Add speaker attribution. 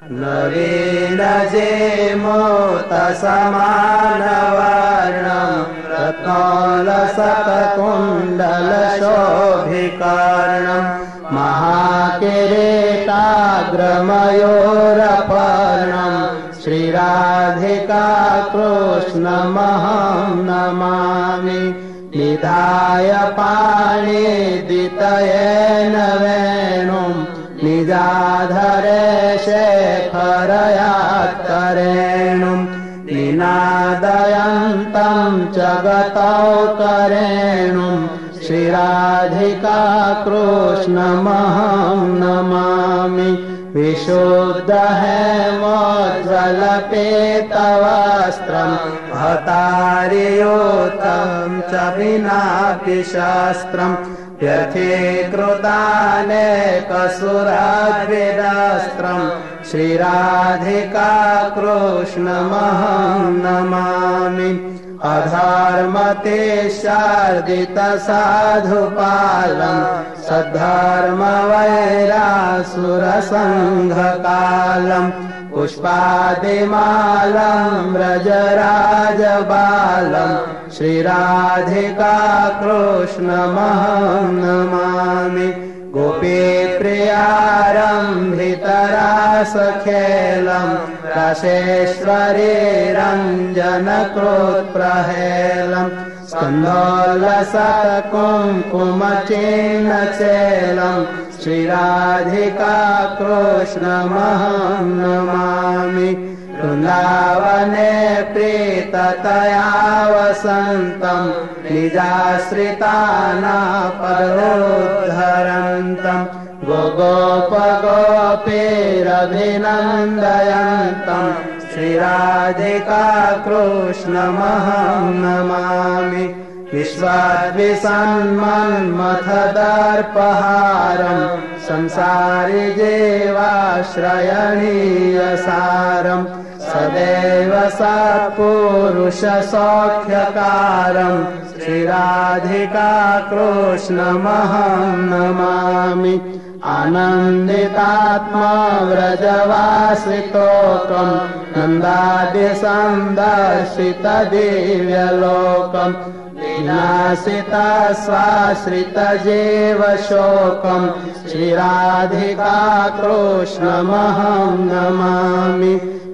Speaker 1: नवीनजेमोतसमानवर्णं रत्नोलसत्कुण्डलशोभिकर्णं महाकिरीटाग्रमयूरपर्णं श्रीराधिका कृष्णमहं नमामि निधाय पाणिदितयेन वेणुं निजाधरे शेखरयात्तरेणुं निनादयन्तं जगतौकरेणुं श्रीराधिका कृष्णमहं नमामि विशुद्धहेमोज्ज्वलपीतवस्त्रं भतारियुतं च विनापि शास्त्रं व्यथीकृतानेकसुराद्विदस्त्रं श्रीराधिका कृष्णमहं नमामि अधर्मतेशार्दितसाधुपालं सद्धर्मवैरासुरसङ्घकालं पुष्पादिमालं व्रजराजबालं श्रीराधिका कृष्णमहं नमामि गोपीप्रियारम्भितरासखेलं रसेश्वरी रञ्जनकृत्प्रहेलं स्कन्धोल्लसत्कुङ्कुमचिह्नचेलं श्रीराधिका कृष्णमहं नमामि वृन्दावने प्रीततया वसन्तं निजाश्रितानापदोद्धरन्तं गोगोपगोपीरभिनन्दयन्तं श्रीराधिका कृष्णमहं नमामि विश्वाद्विसन्मन्मथदर्पहारं संसारिजेवाश्रयणीयसारं सदैव सत्पुरुषसौख्यकारं श्रीराधिका कृष्णमहं नमामि आनन्दितात्मा व्रजवासितोकं नन्दादिसन्दर्शितदिव्यलोकं विनाशिता स्वाश्रितजीवशोकं श्रीराधिका कृष्णमहं नमामि